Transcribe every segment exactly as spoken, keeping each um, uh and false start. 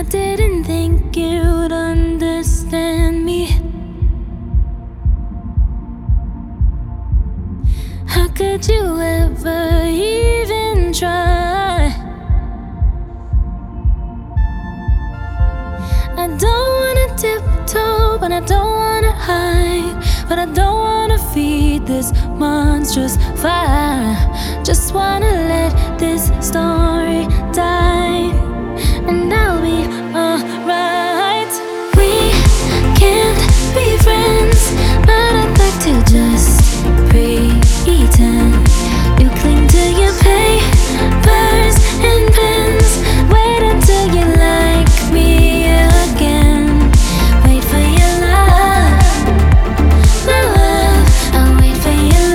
I didn't think you'd understand me. How could you ever even try? I don't wanna tiptoe, but I don't wanna hide. But I don't wanna feed this monstrous fire. Just wanna let this story die, and I'll be alright. We can't be friends, but I'd like to just pretend. You cling to your papers and pens. Wait until you like me again. Wait for your love, my love. I'll wait for your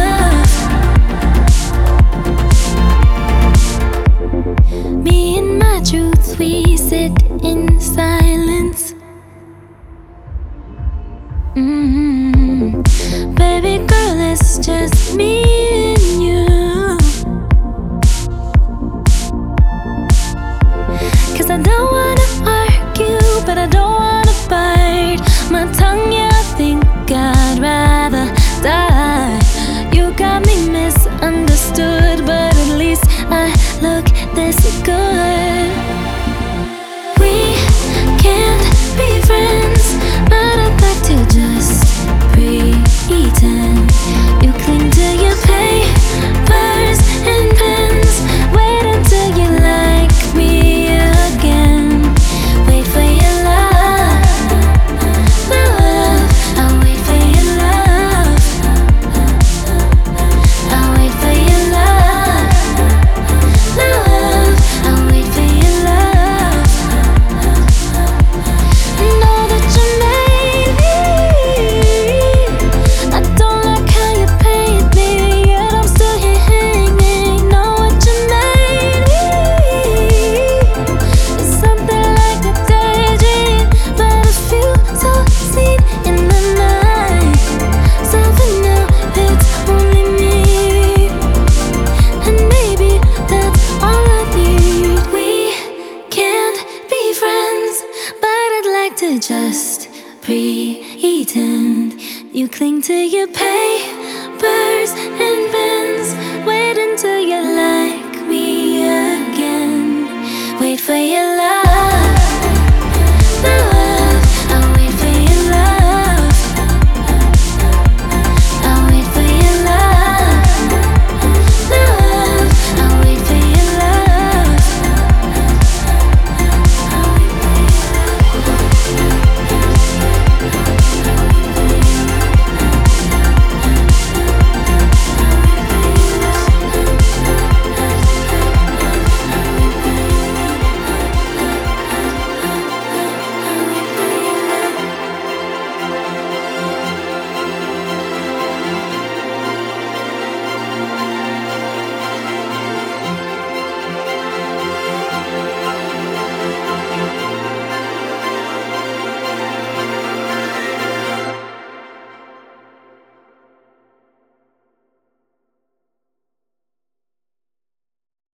love. Me and my truth, we sit in silence. Mm-hmm. Baby girl, it's just me